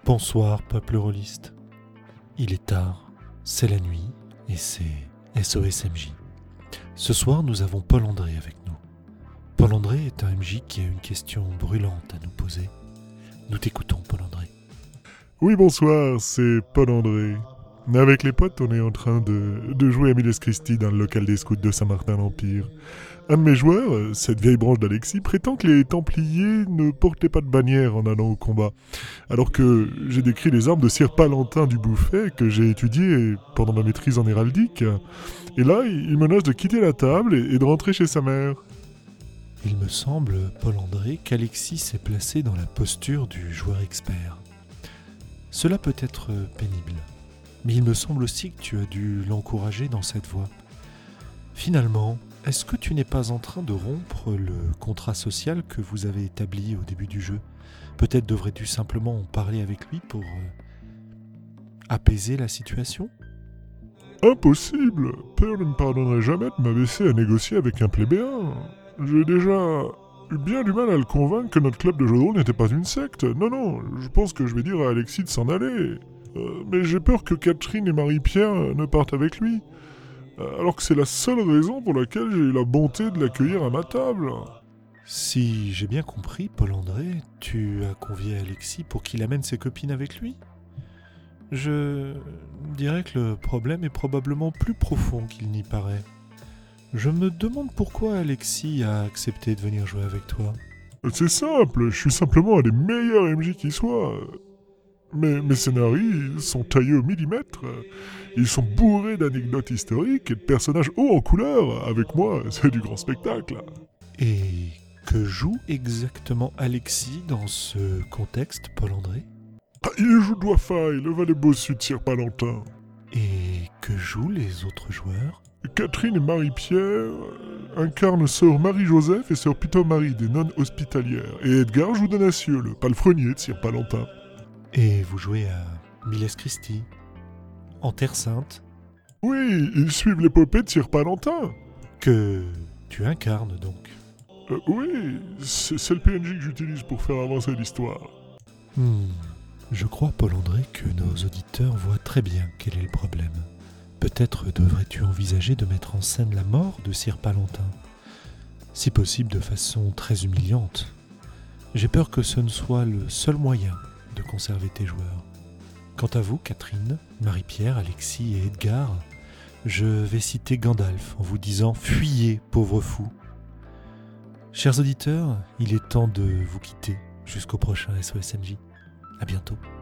Bonsoir, peuple rôliste. Il est tard, c'est la nuit et c'est SOS MJ. Ce soir, nous avons Paul André avec nous. Paul André est un MJ qui a une question brûlante à nous poser. Nous t'écoutons, Paul André. Oui, bonsoir, c'est Paul André. Avec les potes, on est en train de jouer à Miles Christi dans le local des scouts de Saint-Martin-l'Empire. Un de mes joueurs, cette vieille branche d'Alexis, prétend que les Templiers ne portaient pas de bannière en allant au combat. Alors que j'ai décrit les armes de Sir Palentin du Bouffet que j'ai étudiées pendant ma maîtrise en héraldique. Et là, il menace de quitter la table et de rentrer chez sa mère. Il me semble, Paul André, qu'Alexis s'est placé dans la posture du joueur expert. Cela peut être pénible, mais il me semble aussi que tu as dû l'encourager dans cette voie. Finalement, est-ce que tu n'es pas en train de rompre le contrat social que vous avez établi au début du jeu ? Peut-être devrais-tu simplement en parler avec lui pour apaiser la situation ? Impossible. Père ne me pardonnerait jamais de m'abaisser à négocier avec un plébéien. J'ai déjà eu bien du mal à le convaincre que notre club de jeux de rôle n'était pas une secte. Non, je pense que je vais dire à Alexis de s'en aller. Mais j'ai peur que Catherine et Marie-Pierre ne partent avec lui. Alors que c'est la seule raison pour laquelle j'ai eu la bonté de l'accueillir à ma table. Si j'ai bien compris, Paul André, tu as convié Alexis pour qu'il amène ses copines avec lui ? Je dirais que le problème est probablement plus profond qu'il n'y paraît. Je me demande pourquoi Alexis a accepté de venir jouer avec toi. C'est simple, je suis simplement un des meilleurs MJ qui soit. Mes scénarios sont taillés au millimètre. Ils sont bourrés d'anecdotes historiques et de personnages hauts en couleur. Avec moi, c'est du grand spectacle. Et que joue exactement Alexis dans ce contexte, Paul André ? Il joue Doifaille, le valet bossu de Sir Palentin. Et que jouent les autres joueurs ? Catherine et Marie-Pierre incarnent sœur Marie-Joseph et sœur Pito-Marie des nonnes hospitalières. Et Edgar joue Donatieux, le palefrenier de Sir Palentin. Et vous jouez à Miles Christi, en Terre Sainte ? Oui, ils suivent l'épopée de Sir Palentin. Que tu incarnes donc. Oui, c'est le PNJ que j'utilise pour faire avancer l'histoire. Je crois, Paul André, que nos auditeurs voient très bien quel est le problème. Peut-être devrais-tu envisager de mettre en scène la mort de Sir Palentin, si possible de façon très humiliante. J'ai peur que ce ne soit le seul moyen de conserver tes joueurs. Quant à vous, Catherine, Marie-Pierre, Alexis et Edgar, je vais citer Gandalf en vous disant « Fuyez, pauvres fous !» Chers auditeurs, il est temps de vous quitter jusqu'au prochain SOS MJ. À bientôt.